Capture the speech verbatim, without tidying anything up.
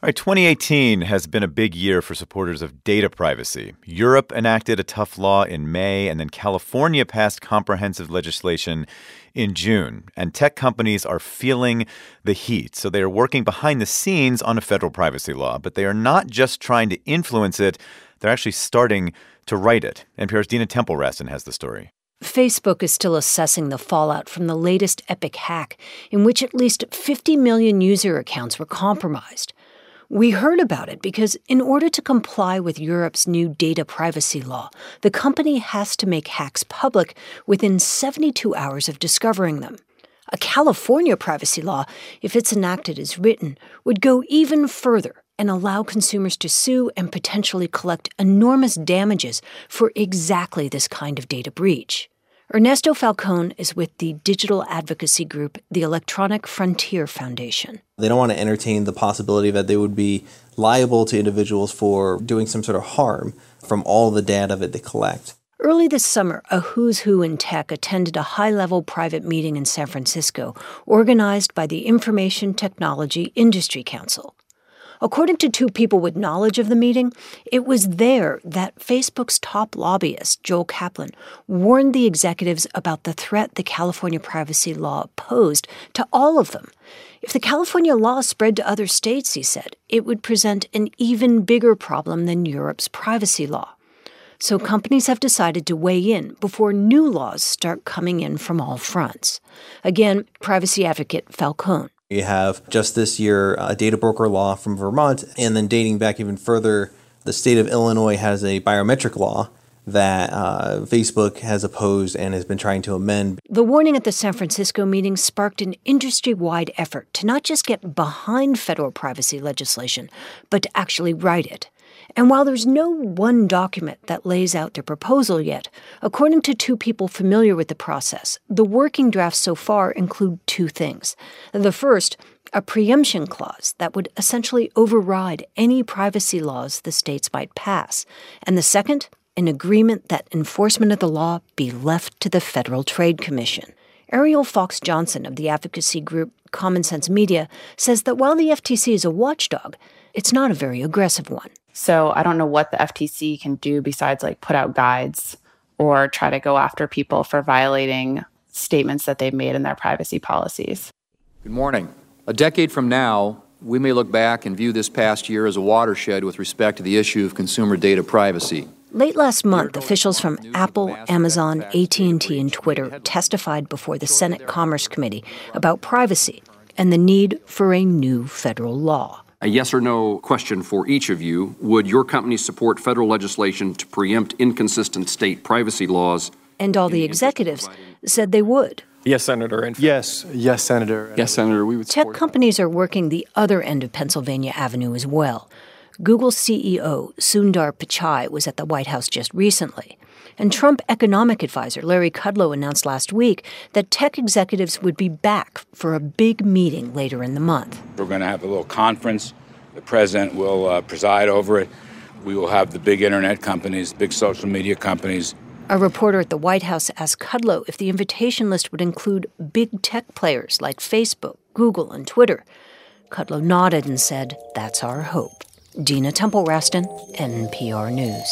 All right, twenty eighteen has been a big year for supporters of data privacy. Europe enacted a tough law in May, and then California passed comprehensive legislation in June. And tech companies are feeling the heat. So they are working behind the scenes on a federal privacy law, but they are not just trying to influence it. They're actually starting to write it. N P R's Dina Temple-Raston has the story. Facebook is still assessing the fallout from the latest Epic hack, in which at least fifty million user accounts were compromised. We heard about it because in order to comply with Europe's new data privacy law, the company has to make hacks public within seventy-two hours of discovering them. A California privacy law, if it's enacted as written, would go even further and allow consumers to sue and potentially collect enormous damages for exactly this kind of data breach. Ernesto Falcone is with the digital advocacy group, the Electronic Frontier Foundation. They don't want to entertain the possibility that they would be liable to individuals for doing some sort of harm from all the data that they collect. Early this summer, a who's who in tech attended a high-level private meeting in San Francisco organized by the Information Technology Industry Council. According to two people with knowledge of the meeting, it was there that Facebook's top lobbyist, Joel Kaplan, warned the executives about the threat the California privacy law posed to all of them. If the California law spread to other states, he said, it would present an even bigger problem than Europe's privacy law. So companies have decided to weigh in before new laws start coming in from all fronts. Again, privacy advocate Falcone. You have just this year a data broker law from Vermont, and then dating back even further, the state of Illinois has a biometric law that uh, Facebook has opposed and has been trying to amend. The warning at the San Francisco meeting sparked an industry-wide effort to not just get behind federal privacy legislation, but to actually write it. And while there's no one document that lays out their proposal yet, according to two people familiar with the process, the working drafts so far include two things. The first, a preemption clause that would essentially override any privacy laws the states might pass. And the second, an agreement that enforcement of the law be left to the Federal Trade Commission. Ariel Fox Johnson of the advocacy group Common Sense Media says that while the F T C is a watchdog, it's not a very aggressive one. So I don't know what the F T C can do besides like put out guides or try to go after people for violating statements that they've made in their privacy policies. Good morning. A decade from now, we may look back and view this past year as a watershed with respect to the issue of consumer data privacy. Late last month, officials from Apple, Amazon, A T and T, and Twitter testified before the Senate Commerce Committee about privacy and the need for a new federal law. A yes or no question for each of you. Would your company support federal legislation to preempt inconsistent state privacy laws? And all the executives said they would. Yes, Senator. Yes. Yes, Senator. Yes, Senator. We would support. Tech companies are working the other end of Pennsylvania Avenue as well. Google C E O Sundar Pichai was at the White House just recently. And Trump economic advisor Larry Kudlow announced last week that tech executives would be back for a big meeting later in the month. We're going to have a little conference. The president will uh, preside over it. We will have the big internet companies, big social media companies. A reporter at the White House asked Kudlow if the invitation list would include big tech players like Facebook, Google, and Twitter. Kudlow nodded and said, "That's our hope." Dina Temple-Raston, N P R News.